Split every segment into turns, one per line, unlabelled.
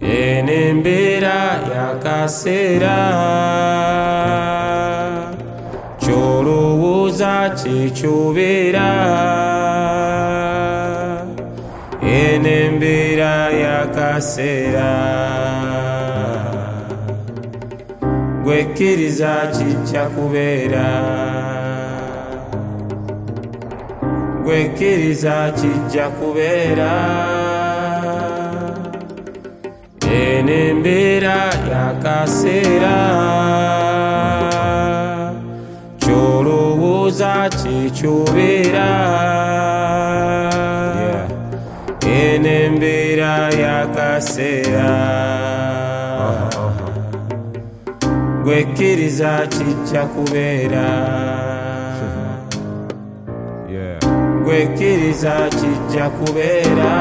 Enembera yakaseera kyolowooza kyekyobeera. Enembera yakaseera gwekkiriza kijja kubeera. Gwekkiriza kijja kubeera. Enembera yakaseera kyolowooza kyekyobeera. Enembera yakaseera gwekkiriza kijja kubeera. Gwekkiriza kijja kubeera.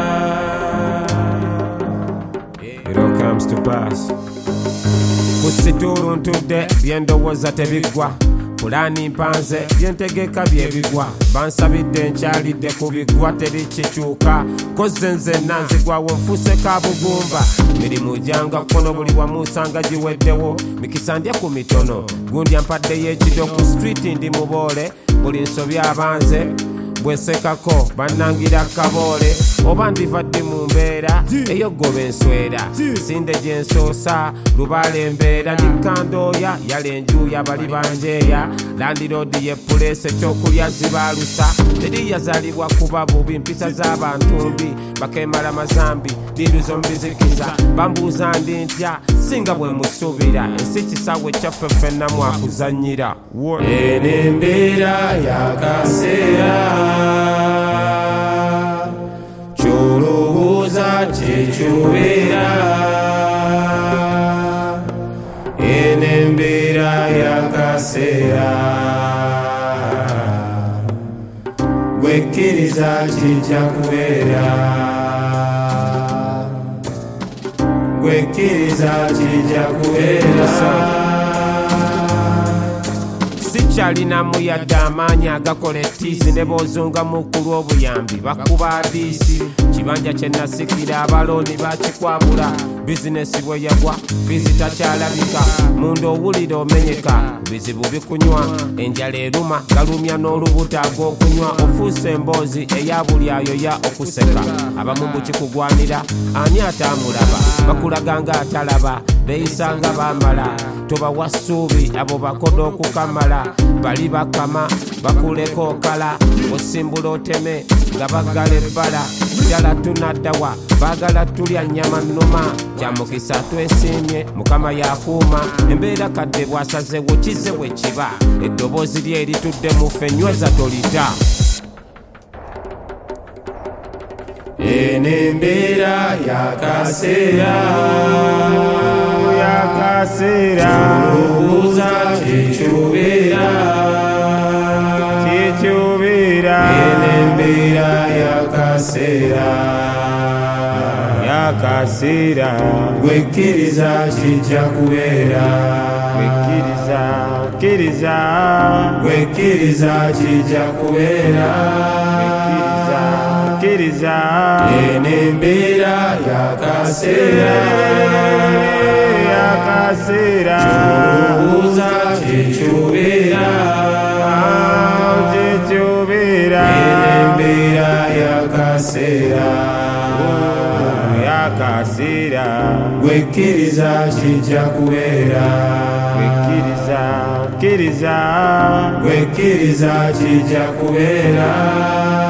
It all comes to pass. Kusitulu ntudde byendowooza tebiggwa. Pulaani mpanze byentegeka byebigwa. Bansabidde nkyalidde ku biggwa teri kikyuka. Kozze nze nanzigwawo nfuuse kabugumba. Mirimu gyanga kkono buli wamu usanga giweddewo. Mikisa ndya ku mitono gundya mpaddeyo ekido ku street ndi muboole. Buli nsobi abanze bwesekako bannangira kaboole. Oba ndivadde mu mbeera eyogoba enswera. Sinde gye nsoosa lubaala embeera. Ndikandooya yalenjuya bali banjeeya. Landiroodi ye puleesi ekyokulya zibaalusa. Teri yazaalibwa kuba bubi mpisa z'abantu mbi. Bakemala mazambi diruzo mbizikiza. Bambuuza ndi ntya singa bwe musuubira. Ensi kisaawe kyaffe ffenna mwakuzannyira. Enembera yakaseera kyolowooza kyekyobeera. Enembera yakaseera gwekkiriza kijja kubeera. Gwekkiriza kijja kubeera. Sikyalina muyadde amaanyi agakola ettiisi ne bozunga mukulu obuyambi bakuba adiisi. Kibanja kye nasikira abalooni bakikwabula. Bizinesi bwe yagwa fiizi takyalabika. Munda owulira omenyeka bizibu bikunywa. Enjala eruma galumya n'olubuto ag'okunywa. Ofuuse emboozi eya buli ayoya okuseka. Abamu bukikugwanira ani atamulaba. Bakulaga nga atalaba beeyisanga bamala. Tobawa ssuubi abo bakoda okukamala. Bali bakama bakuleko kala. Osimbula oteme nga baggala ebbala. Njala tunaddawa baagala tulya nnyama nnuma. Kyamukisa twesiimye Mukama yakuuma. Embeera kadde bwasazewo kize bwe kiba. Eddoboozi lye eritudde mu ffe nyweza tolita. Enembera yakaseera yakaseera kyolowooza kyekyobeera. Kyekyobeera. Enembera yakaseera yakaseera gwekkiriza kijja kubeera. Gwekkiriza kkiriza. Gwekkiriza kijja kubeera. Kkiriza. Enembera yakaseera yakaseera kyolowooza kyekyobeera. Kyekyobeera. Enembera yakaseera yakaseera gwekkiriza kijja kubeera. Gwekkiriza kkiriza. Gwekkiriza kijja kubeera.